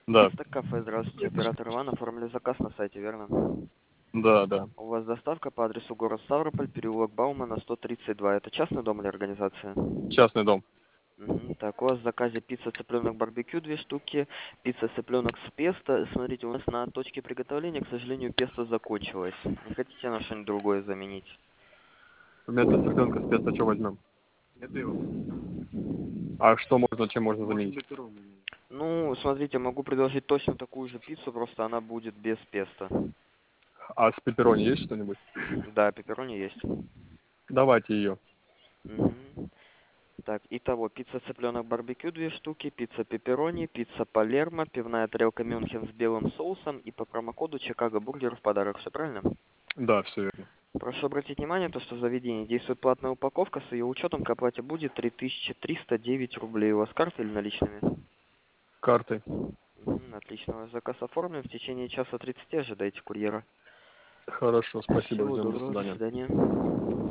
Да, Так, кафе, здравствуйте, оператор Иван, оформили заказ на сайте, верно? да, да. У вас доставка по адресу город Ставрополь, переулок Баумана, 132. Это частный дом или организация? Частный дом. Так, у вас в заказе пицца цыпленок барбекю 2 штуки, пицца цыпленок с песто. Смотрите, у нас на точке приготовления, к сожалению, песто закончилось. Не хотите на что-нибудь другое заменить? Вместо цыпленка с песто что возьмем? А что можно, чем можно заменить? Ну, смотрите, могу предложить точно такую же пиццу, просто она будет без песто. А с пепперони есть что-нибудь? Да, пепперони есть. Давайте ее. Мгм. Так, итого, пицца цыпленок барбекю 2 штуки, пицца пепперони, пицца палермо, пивная тарелка Мюнхен с белым соусом и по промокоду Чикаго бургер в подарок, все правильно? Да, все верно. Прошу обратить внимание, то, что в заведении действует платная упаковка, с ее учетом к оплате будет 3309 рублей. У вас карты или наличными? Карты. Отлично, ваш заказ оформлен. В течение часа 30 ожидайте курьера. Хорошо, спасибо, Всего ждем, до доброго, до свидания. свидания.